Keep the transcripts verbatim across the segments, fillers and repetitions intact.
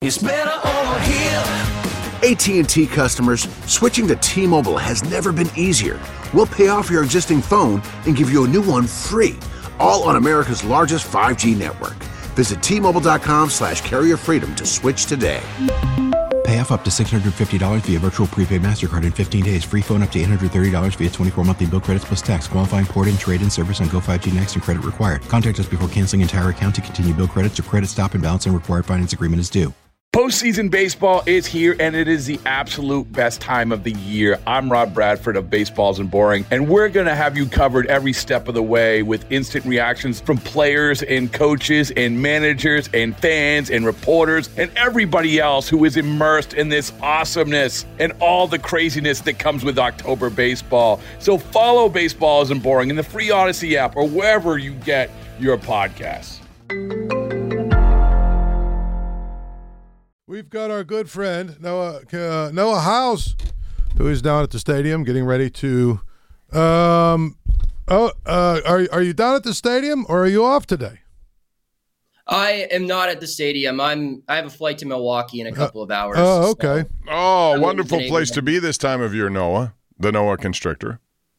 It's better over here. A T and T customers, switching to T-Mobile has never been easier. We'll pay off your existing phone and give you a new one free, all on America's largest five G network. Visit T-Mobile.com slash carrier freedom to switch today. Pay off up to six hundred fifty dollars via virtual prepaid MasterCard in fifteen days. Free phone up to eight hundred thirty dollars via twenty-four monthly bill credits plus tax. Qualifying port and trade-in service on Go five G Next and credit required. Contact us before canceling entire account to continue bill credits or credit stop and balance and required finance agreement is due. Postseason baseball is here, and it is the absolute best time of the year. I'm Rob Bradford of Baseballs and Boring, and we're going to have you covered every step of the way with instant reactions from players and coaches and managers and fans and reporters and everybody else who is immersed in this awesomeness and all the craziness that comes with October baseball. So follow Baseballs and Boring in the free Odyssey app or wherever you get your podcasts. We've got our good friend, Noah uh, Noah House, who is down at the stadium getting ready to um, – oh, uh, are, are you down at the stadium or are you off today? I am not at the stadium. I'm. I have a flight to Milwaukee in a couple of hours. Oh, okay. So oh, wonderful place to be this time of year, Noah, the Noah Constrictor.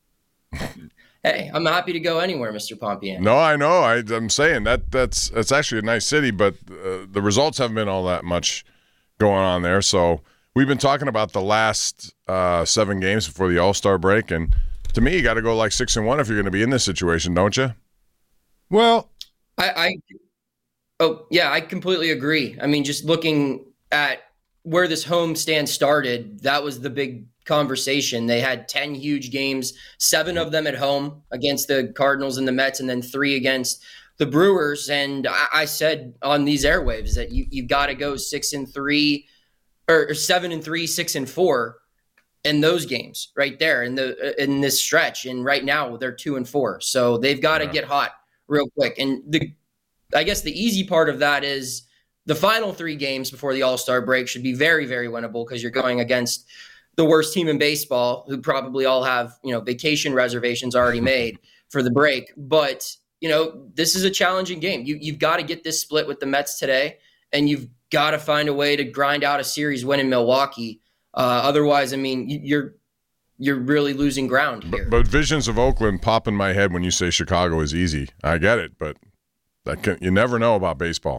Hey, I'm happy to go anywhere, Mister Pompian. No, I know. I, I'm saying that that's that's actually a nice city, but uh, the results haven't been all that much going on there. So we've been talking about the last uh, seven games before the All-Star break, and to me, you got to go like six and one if you're going to be in this situation, don't you? Well, I, I oh yeah, I completely agree. I mean, just looking at where this homestand started, that was the big conversation. They had ten huge games, seven of them at home against the Cardinals and the Mets, and then three against the Brewers. And I, I said on these airwaves that you you got to go six and three, or, or seven and three, six and four in those games right there in the in this stretch. And right now they're two and four, so they've got to yeah. get hot real quick. And the I guess the easy part of that is the final three games before the All-Star break should be very, very winnable because you're going against the worst team in baseball, who probably all have, you know, vacation reservations already made for the break. But, you know, this is a challenging game. You, you've got to get this split with the Mets today, and you've got to find a way to grind out a series win in Milwaukee. Uh, otherwise, I mean, you're you're really losing ground here. But, but visions of Oakland pop in my head when you say Chicago is easy. I get it, but that can, you never know about baseball.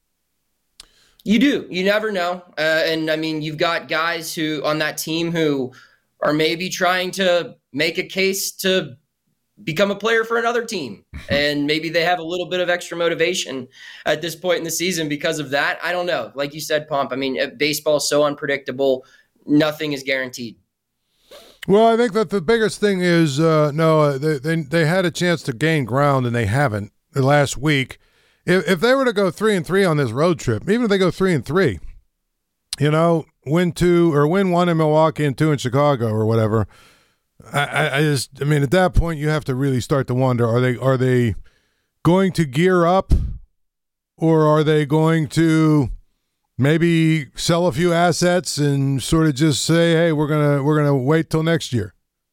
You do. You never know. Uh, and, I mean, you've got guys who on that team who are maybe trying to make a case to become a player for another team. And maybe they have a little bit of extra motivation at this point in the season because of that. I don't know. Like you said, Pomp, I mean, baseball is so unpredictable. Nothing is guaranteed. Well, I think that the biggest thing is, uh, no, they, they, they had a chance to gain ground, and they haven't the last week. If if they were to go three and three on this road trip, even if they go three and three, you know, win two or win one in Milwaukee and two in Chicago or whatever, I, I just, I mean, at that point you have to really start to wonder: are they are they going to gear up, or are they going to maybe sell a few assets and sort of just say, hey, we're gonna we're gonna wait till next year?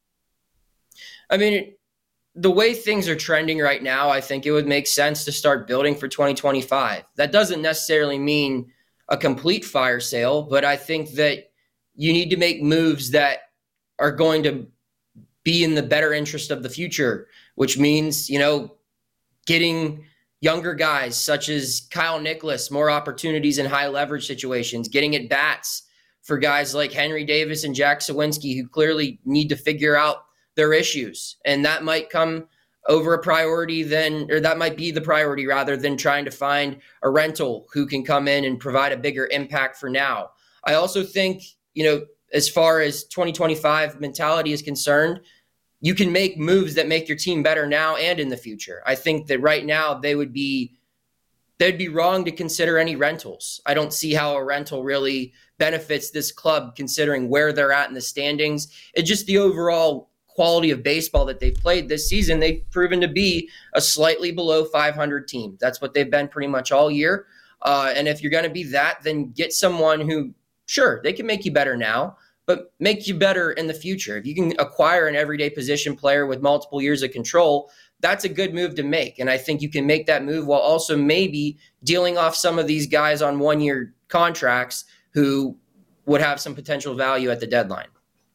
I mean. It- The way things are trending right now, I think it would make sense to start building for twenty twenty-five. That doesn't necessarily mean a complete fire sale, but I think that you need to make moves that are going to be in the better interest of the future, which means, you know, getting younger guys such as Kyle Nicholas more opportunities in high leverage situations, getting at bats for guys like Henry Davis and Jack Sawinski, who clearly need to figure out their issues. And that might come over a priority then, or that might be the priority rather than trying to find a rental who can come in and provide a bigger impact for now. I also think, you know, as far as twenty twenty-five mentality is concerned, you can make moves that make your team better now and in the future. I think that right now they would be, they'd be wrong to consider any rentals. I don't see how a rental really benefits this club considering where they're at in the standings. It's just the overall quality of baseball that they've played this season. They've proven to be a slightly below five hundred team. That's what they've been pretty much all year. Uh, and if you're going to be that, then get someone who, sure, they can make you better now, but make you better in the future. If you can acquire an everyday position player with multiple years of control, that's a good move to make. And I think you can make that move while also maybe dealing off some of these guys on one-year contracts who would have some potential value at the deadline.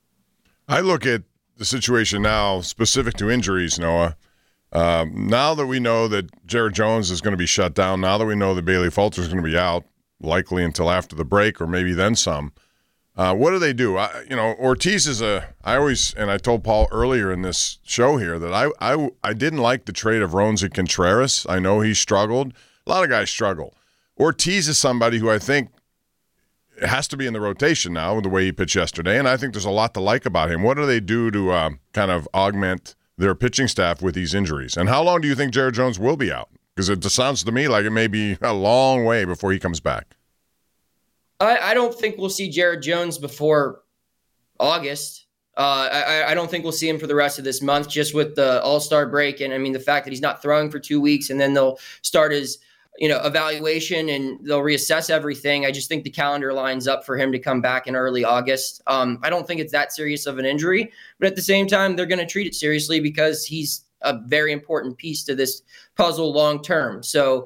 I look at the situation now specific to injuries, Noah. Um, now that we know that Jared Jones is going to be shut down, now that we know that Bailey Falter is going to be out, likely until after the break or maybe then some, uh, what do they do? I, you know, Ortiz is a – I always – and I told Paul earlier in this show here that I, I, I didn't like the trade of Roansy Contreras. I know he struggled. A lot of guys struggle. Ortiz is somebody who I think has to be in the rotation now with the way he pitched yesterday, and I think there's a lot to like about him. What do they do to uh, kind of augment – their pitching staff with these injuries? And how long do you think Jared Jones will be out? Because it just sounds to me like it may be a long way before he comes back. I, I don't think we'll see Jared Jones before August. Uh, I, I don't think we'll see him for the rest of this month, just with the All-Star break. And I mean, the fact that he's not throwing for two weeks and then they'll start his, you know, evaluation and they'll reassess everything. I just think the calendar lines up for him to come back in early August. Um, I don't think it's that serious of an injury, but at the same time, they're going to treat it seriously because he's a very important piece to this puzzle long term. So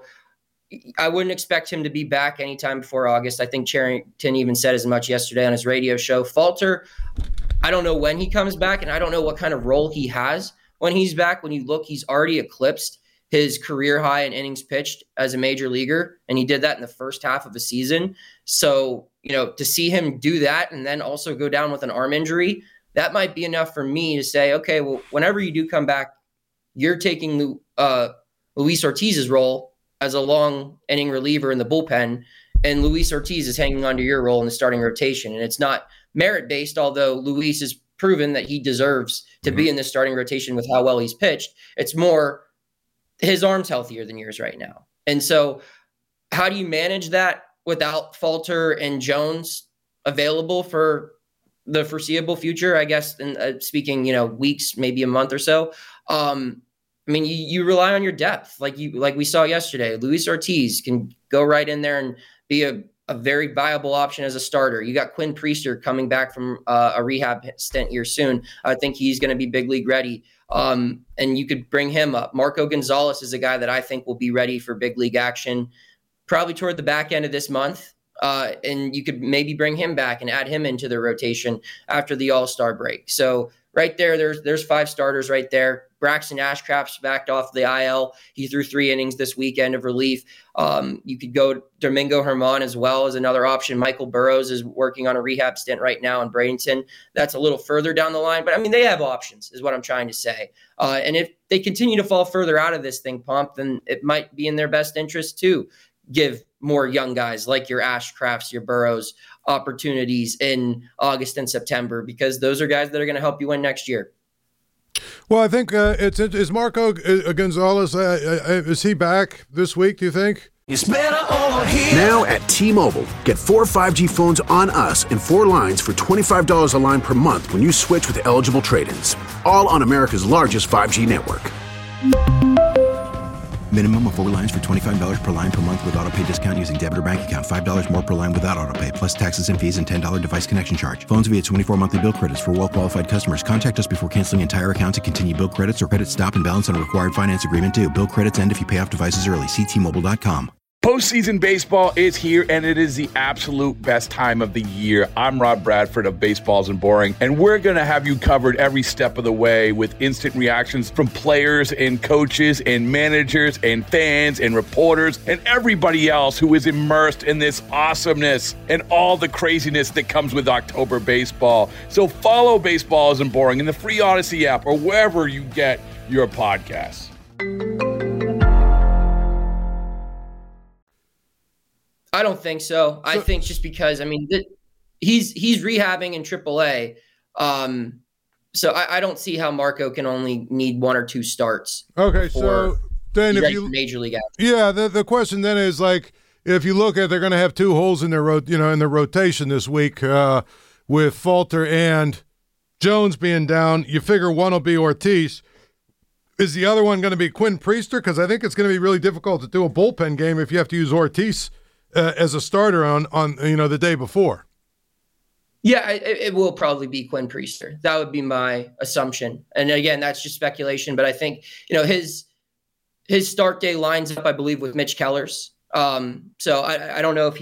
I wouldn't expect him to be back anytime before August. I think Cherington even said as much yesterday on his radio show. Falter, I don't know when he comes back, and I don't know what kind of role he has when he's back. When you look, he's already eclipsed his career high in innings pitched as a major leaguer, and he did that in the first half of the season. So, you know, to see him do that and then also go down with an arm injury, that might be enough for me to say, okay, well, whenever you do come back, you're taking uh, Luis Ortiz's role as a long inning reliever in the bullpen, and Luis Ortiz is hanging onto your role in the starting rotation. And it's not merit-based, although Luis has proven that he deserves to mm-hmm. be in the starting rotation with how well he's pitched. It's more his arm's healthier than yours right now. And so how do you manage that without Falter and Jones available for the foreseeable future? I guess, in uh, speaking, you know, weeks, maybe a month or so. Um, I mean, you, you rely on your depth. Like you, like we saw yesterday, Luis Ortiz can go right in there and be a, a very viable option as a starter. You got Quinn Priester coming back from uh, a rehab stint here soon. I think he's going to be big league ready. Um, and you could bring him up. Marco Gonzalez is a guy that I think will be ready for big league action probably toward the back end of this month. Uh, and you could maybe bring him back and add him into the rotation after the All-Star break. So right there, there's there's five starters right there. Braxton Ashcraft's backed off the I L. He threw three innings this weekend of relief. Um, you could go Domingo Herman as well as another option. Michael Burrows is working on a rehab stint right now in Bradenton. That's a little further down the line, but I mean, they have options is what I'm trying to say. Uh, and if they continue to fall further out of this thing, Pomp, then it might be in their best interest to give more young guys like your Ashcrafts, your Burrows opportunities in August and September, because those are guys that are going to help you win next year. Well, I think uh, it's is Marco Gonzalez. Uh, uh, is he back this week? Do you think? It's better over here. Now at T-Mobile, get four five G phones on us and four lines for twenty-five dollars a line per month when you switch with eligible trade-ins. All on America's largest five G network. Minimum of four lines for twenty-five dollars per line per month with autopay discount using debit or bank account. five dollars more per line without autopay, plus taxes and fees and ten dollars device connection charge. Phones via twenty-four monthly bill credits for well-qualified customers. Contact us before canceling entire account to continue bill credits or credit stop and balance on required finance agreement due. Bill credits end if you pay off devices early. See T Mobile dot com. Postseason baseball is here, and it is the absolute best time of the year. I'm Rob Bradford of Baseballs and Boring, and we're going to have you covered every step of the way with instant reactions from players and coaches and managers and fans and reporters and everybody else who is immersed in this awesomeness and all the craziness that comes with October baseball. So follow Baseballs and Boring in the free Odyssey app or wherever you get your podcasts. I don't think so. I think just because, I mean, th- he's he's rehabbing in triple A. Um, so I, I don't see how Marco can only need one or two starts. Okay, so then if you major league action. Yeah, the the question then is, like, if you look at, they're going to have two holes in their ro- you know in their rotation this week uh, with Falter and Jones being down. You figure one will be Ortiz. Is the other one going to be Quinn Priester? Because I think it's going to be really difficult to do a bullpen game if you have to use Ortiz Uh, as a starter on, on you know the day before. Yeah, it, it will probably be Quinn Priester. That would be my assumption. And again, that's just speculation, but I think, you know, his his start day lines up, I believe, with Mitch Keller's. Um, so I, I don't know if he's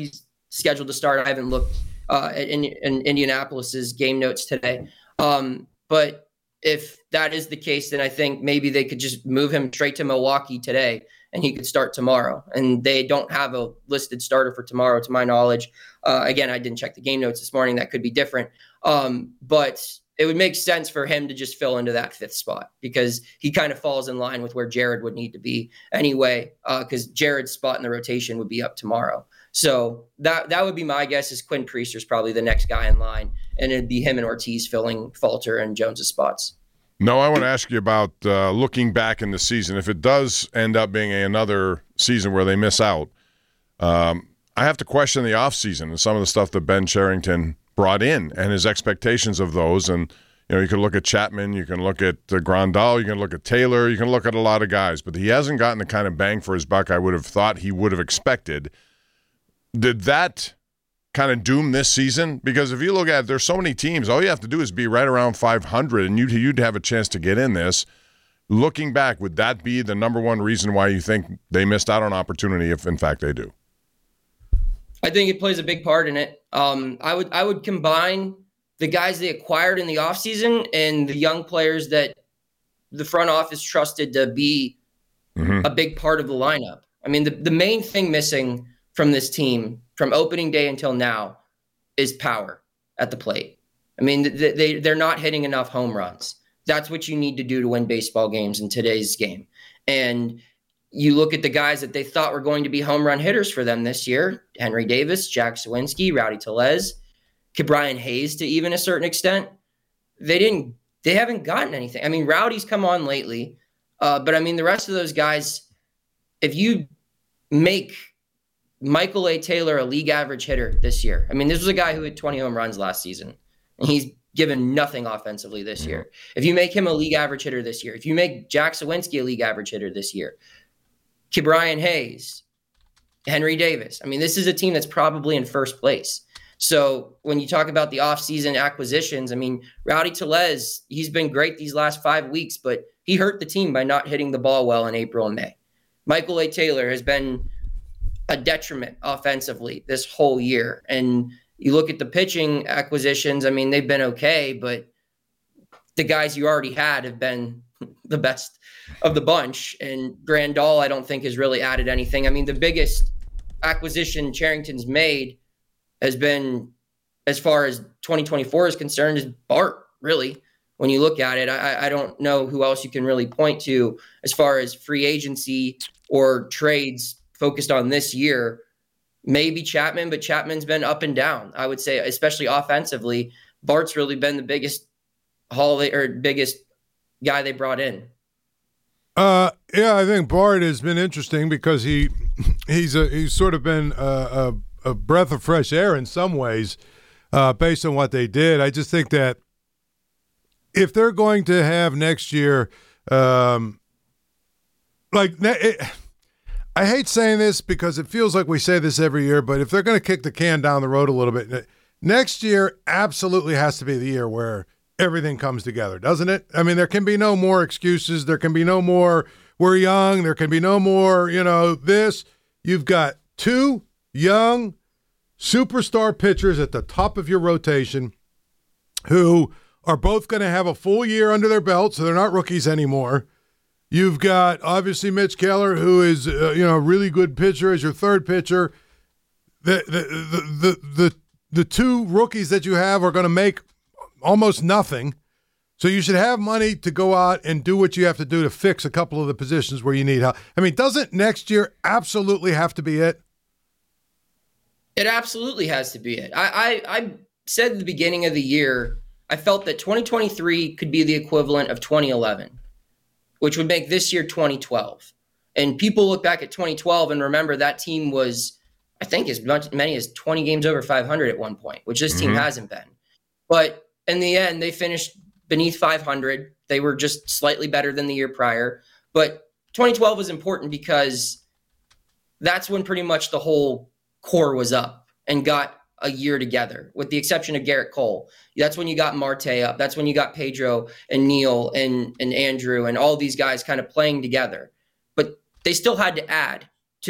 scheduled to start. I haven't looked uh, in, in Indianapolis's game notes today. Um, but if that is the case, then I think maybe they could just move him straight to Milwaukee today and he could start tomorrow. And they don't have a listed starter for tomorrow, to my knowledge. Uh, again, I didn't check the game notes this morning. That could be different. Um, but it would make sense for him to just fill into that fifth spot because he kind of falls in line with where Jared would need to be anyway, because uh, Jared's spot in the rotation would be up tomorrow. So that that would be my guess is Quinn Priester's probably the next guy in line, and it'd be him and Ortiz filling Falter and Jones's spots. No, I want to ask you about uh, looking back in the season. If it does end up being a, another season where they miss out, um, I have to question the offseason and some of the stuff that Ben Cherington brought in and his expectations of those. And, you know, you can look at Chapman, you can look at uh, Grandal, you can look at Taylor, you can look at a lot of guys, but he hasn't gotten the kind of bang for his buck I would have thought he would have expected. Did that kind of doom this season? Because if you look at it, there's so many teams, all you have to do is be right around five hundred and you'd, you'd have a chance to get in this. Looking back, would that be the number one reason why you think they missed out on opportunity if, in fact, they do? I think it plays a big part in it. Um, I would I would combine the guys they acquired in the offseason and the young players that the front office trusted to be mm-hmm. a big part of the lineup. I mean, the, the main thing missing from this team from opening day until now is power at the plate. I mean, they, they, they're not hitting enough home runs. That's what you need to do to win baseball games in today's game. And you look at the guys that they thought were going to be home run hitters for them this year, Henry Davis, Jack Suwinski, Rowdy Tellez, Ke'Bryan Hayes to even a certain extent. They didn't, they haven't gotten anything. I mean, Rowdy's come on lately, uh, but I mean, the rest of those guys, if you make Michael A. Taylor a league average hitter this year, I mean, this was a guy who had twenty home runs last season, and he's given nothing offensively this year. If you make him a league average hitter this year, if you make Jack Suwinski a league average hitter this year, Ke'Bryan Hayes, Henry Davis. I mean, this is a team that's probably in first place. So when you talk about the offseason acquisitions, I mean, Rowdy Tellez, he's been great these last five weeks, but he hurt the team by not hitting the ball well in April and May. Michael A. Taylor has been a detriment offensively this whole year. And you look at the pitching acquisitions, I mean, they've been okay, but the guys you already had have been the best of the bunch. And Grandal, I don't think has really added anything. I mean, the biggest acquisition Cherington's made has been, as far as twenty twenty-four is concerned, is Bart, really. When you look at it, I, I don't know who else you can really point to as far as free agency or trades focused on this year. Maybe Chapman, but Chapman's been up and down. I would say, especially offensively, Bart's really been the biggest haul or biggest guy they brought in. Uh, yeah, I think Bart has been interesting because he he's a, he's sort of been a, a, a breath of fresh air in some ways, uh, based on what they did. I just think that if they're going to have next year, um, like it, I hate saying this because it feels like we say this every year, but if they're going to kick the can down the road a little bit, next year absolutely has to be the year where everything comes together, doesn't it? I mean, there can be no more excuses. There can be no more, we're young. There can be no more, you know, this. You've got two young superstar pitchers at the top of your rotation who are both going to have a full year under their belt, so they're not rookies anymore. You've got, obviously, Mitch Keller, who is, uh, you know, a really good pitcher as your third pitcher. The, the, the, the, the, the two rookies that you have are going to make almost nothing. So you should have money to go out and do what you have to do to fix a couple of the positions where you need help. I mean, doesn't next year absolutely have to be it? It absolutely has to be it. I, I, I said at the beginning of the year, I felt that twenty twenty-three could be the equivalent of twenty eleven, which would make this year twenty twelve. And people look back at twenty twelve and remember that team was, I think, as much, many as twenty games over five hundred at one point, which this mm-hmm. team hasn't been. But in the end, they finished beneath five hundred. They were just slightly better than the year prior. But twenty twelve was important because that's when pretty much the whole core was up and got a year together, with the exception of Garrett Cole. That's when you got Marte up. That's when you got Pedro and Neil and, and Andrew and all these guys kind of playing together. But they still had to add to that.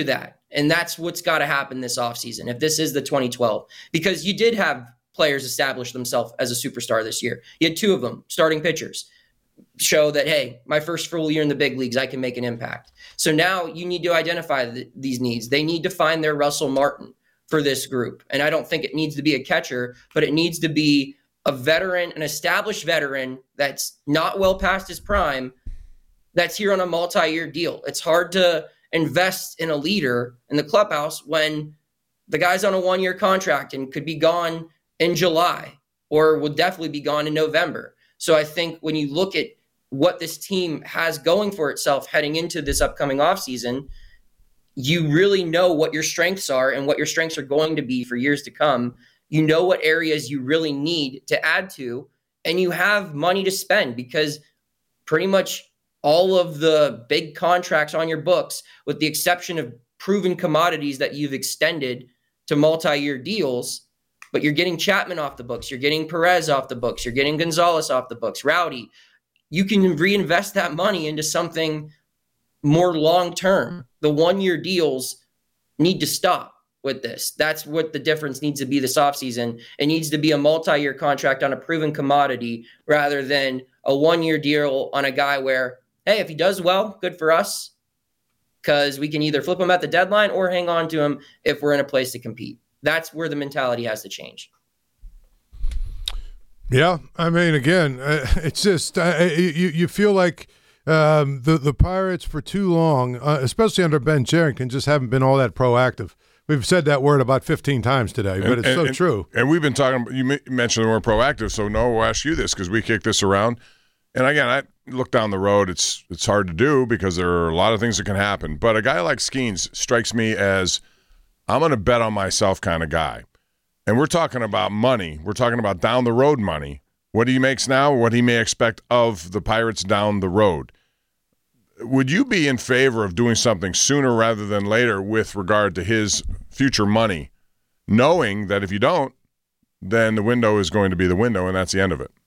And that's what's got to happen this offseason if this is the twenty twelve. Because you did have players establish themselves as a superstar this year. You had two of them, starting pitchers, show that, hey, my first full year in the big leagues, I can make an impact. So now you need to identify th- these needs. They need to find their Russell Martin for this group. And I don't think it needs to be a catcher, but it needs to be a veteran, an established veteran that's not well past his prime, that's here on a multi-year deal. It's hard to invest in a leader in the clubhouse when the guy's on a one-year contract and could be gone in July or will definitely be gone in November. So I think when you look at what this team has going for itself heading into this upcoming offseason, you really know what your strengths are and what your strengths are going to be for years to come. You know what areas you really need to add to, and you have money to spend because pretty much all of the big contracts on your books, with the exception of proven commodities that you've extended to multi-year deals, but you're getting Chapman off the books, you're getting Perez off the books, you're getting Gonzalez off the books, Rowdy. You can reinvest that money into something more long-term. The one-year deals need to stop with this. That's what the difference needs to be this offseason. It needs to be a multi-year contract on a proven commodity rather than a one-year deal on a guy where, hey, if he does well, good for us, because we can either flip him at the deadline or hang on to him if we're in a place to compete. That's where the mentality has to change. Yeah, I mean, again, uh, it's just uh, you you feel like um, the the Pirates for too long, uh, especially under Ben Cherington, just haven't been all that proactive. We've said that word about fifteen times today, but and, it's and, so and, true. And we've been talking. You mentioned the word proactive, so Noah will ask you this because we kicked this around. And again, I look down the road. It's it's hard to do because there are a lot of things that can happen. But a guy like Skeens strikes me as I'm going to bet on myself kind of guy. And we're talking about money. We're talking about down the road money. What he makes now, what he may expect of the Pirates down the road. Would you be in favor of doing something sooner rather than later with regard to his future money, knowing that if you don't, then the window is going to be the window and that's the end of it?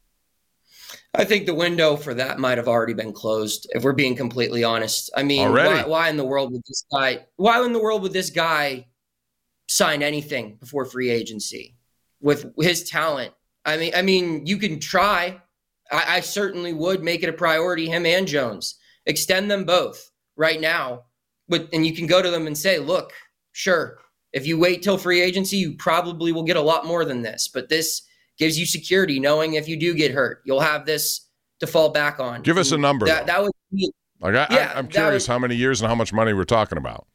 I think the window for that might have already been closed, if we're being completely honest. I mean, why, why in the world would this guy, why in the world would this guy sign anything before free agency with his talent? I mean, I mean, you can try. I, I certainly would make it a priority, him and Jones. Extend them both right now. But, and you can go to them and say, look, sure, if you wait till free agency, you probably will get a lot more than this. But this gives you security, knowing if you do get hurt, you'll have this to fall back on. Give us a number. That, that would be, like I, yeah, I, I'm curious would, how many years and how much money we're talking about.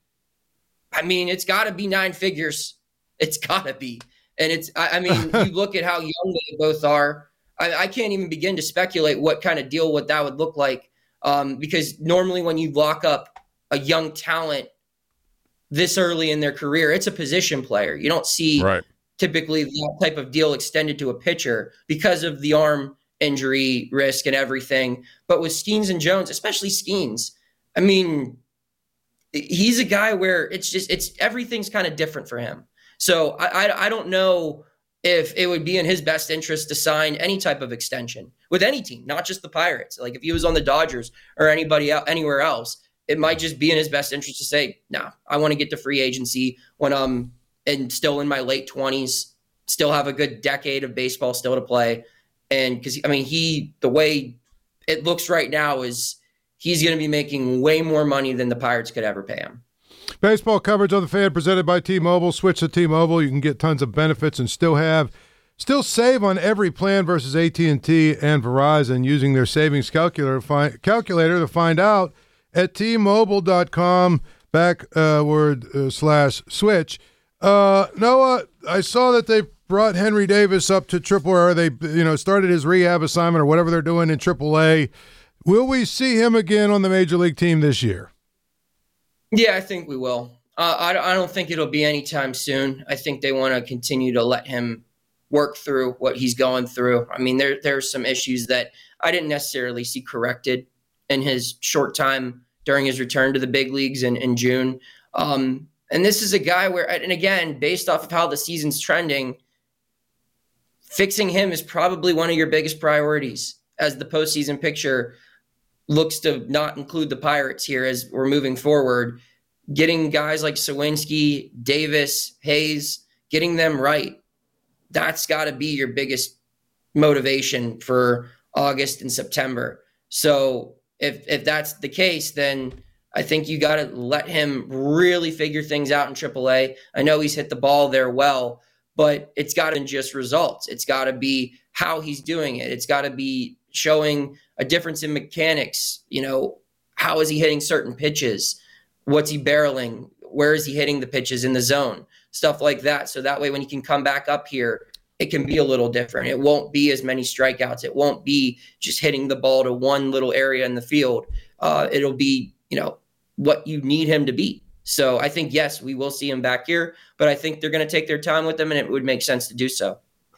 I mean, it's got to be nine figures. It's got to be. And it's, I, I mean, you look at how young they both are. I, I can't even begin to speculate what kind of deal, what that would look like. Um, because normally when you lock up a young talent this early in their career, it's a position player. You don't see right. typically that type of deal extended to a pitcher because of the arm injury risk and everything. But with Skeens and Jones, especially Skeens, I mean, he's a guy where it's just, it's everything's kind of different for him. So I, I, I don't know if it would be in his best interest to sign any type of extension with any team, not just the Pirates. Like if he was on the Dodgers or anybody else, anywhere else, it might just be in his best interest to say, no, nah, I want to get to free agency when I'm and still in my late twenties, still have a good decade of baseball still to play. And because, I mean, he, the way it looks right now is he's going to be making way more money than the Pirates could ever pay him. Baseball coverage on the Fan presented by T-Mobile. Switch to T-Mobile. You can get tons of benefits and still have, still save on every plan versus A T and T and Verizon using their savings calculator to find, calculator to find out at T-Mobile.com backward uh, slash switch. Uh, Noah, I saw that they brought Henry Davis up to Triple A. They, you know, started his rehab assignment or whatever they're doing in Triple A. Will we see him again on the Major League team this year? Yeah, I think we will. Uh, I, I don't think it'll be anytime soon. I think they want to continue to let him work through what he's going through. I mean, there there's some issues that I didn't necessarily see corrected in his short time during his return to the big leagues in, in June. Um, and this is a guy where, and again, based off of how the season's trending, fixing him is probably one of your biggest priorities as the postseason picture looks to not include the Pirates here as we're moving forward. getting guys like Sawinski, Davis, Hayes, getting them right. That's got to be your biggest motivation for August and September. So if if that's the case, then I think you got to let him really figure things out in triple A. I know he's hit the ball there well, but it's got to be just results. It's got to be how he's doing it. It's got to be showing a difference in mechanics. You know, how is he hitting certain pitches? What's he barreling? Where is he hitting the pitches in the zone? Stuff like that. So that way, when he can come back up here, it can be a little different. It won't be as many strikeouts. It won't be just hitting the ball to one little area in the field. Uh, it'll be, you know, what you need him to be. So I think, yes, we will see him back here, but I think they're going to take their time with him, and it would make sense to do so.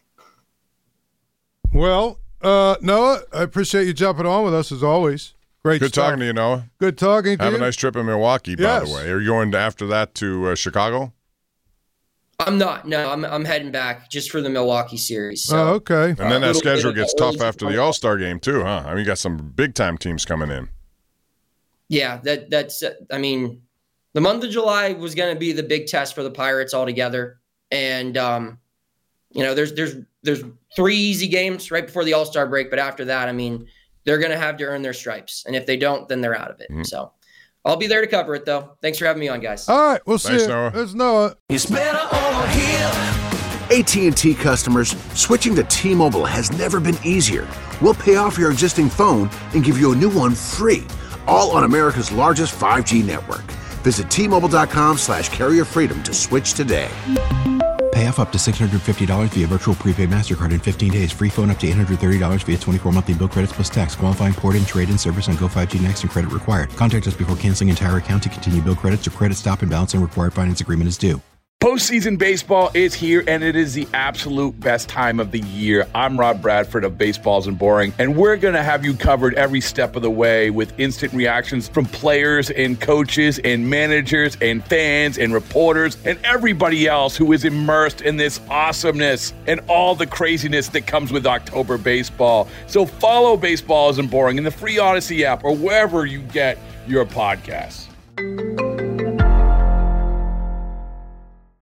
Well, uh, Noah, I appreciate you jumping on with us as always. Great Good stuff. talking to you, Noah. Good talking to Have you. a nice trip in Milwaukee, by Yes. the way. Are you going after that to uh, Chicago? I'm not. No, I'm I'm heading back just for the Milwaukee series. So. Oh, okay. And then that little schedule bit of gets a tough early after the Chicago. All-Star game, too, huh? I mean, you got some big-time teams coming in. Yeah, that that's. I mean, the month of July was going to be the big test for the Pirates altogether, and um, you know, there's there's there's three easy games right before the All-Star break, but after that, I mean, they're going to have to earn their stripes, and if they don't, then they're out of it. Mm-hmm. So, I'll be there to cover it, though. Thanks for having me on, guys. All right, we'll see Thanks, you. Noah. There's Noah. It's better over here. A T and T customers, switching to T-Mobile has never been easier. We'll pay off your existing phone and give you a new one free, all on America's largest five G network. Visit T-Mobile.com slash carrier freedom to switch today. Pay off up to six hundred fifty dollars via virtual prepaid MasterCard in fifteen days. Free phone up to eight hundred thirty dollars via twenty-four monthly bill credits plus tax. Qualifying port-in, trade-in service on Go five G Next and credit required. Contact us before canceling entire account to continue bill credits or credit stop and balance and required finance agreement is due. Postseason baseball is here, and it is the absolute best time of the year. I'm Rob Bradford of Baseballs and Boring, and we're going to have you covered every step of the way with instant reactions from players and coaches and managers and fans and reporters and everybody else who is immersed in this awesomeness and all the craziness that comes with October baseball. So follow Baseballs and Boring in the free Odyssey app or wherever you get your podcasts.